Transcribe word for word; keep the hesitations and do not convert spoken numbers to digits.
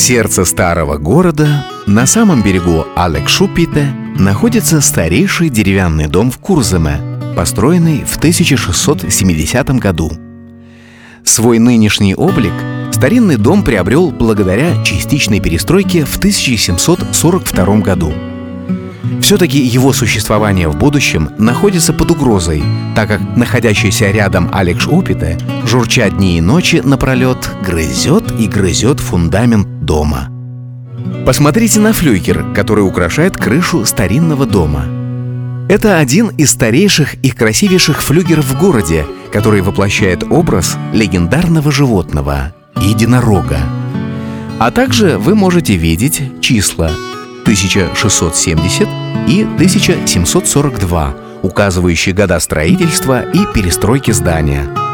сердце старого города, на самом берегу Алексшупите, находится старейший деревянный дом в Курземе, построенный в тысяча шестьсот семидесятом году. Свой нынешний облик старинный дом приобрел благодаря частичной перестройке в тысяча семьсот сорок втором году. Все-таки его существование в будущем находится под угрозой, так как находящийся рядом Алексшупите, журча дни и ночи напролет, грызет и грызет фундамент дома. Посмотрите на флюгер, который украшает крышу старинного дома. Это один из старейших и красивейших флюгеров в городе, который воплощает образ легендарного животного – единорога. А также вы можете видеть числа тысяча шестьсот семьдесят и тысяча семьсот сорок два, указывающие года строительства и перестройки здания.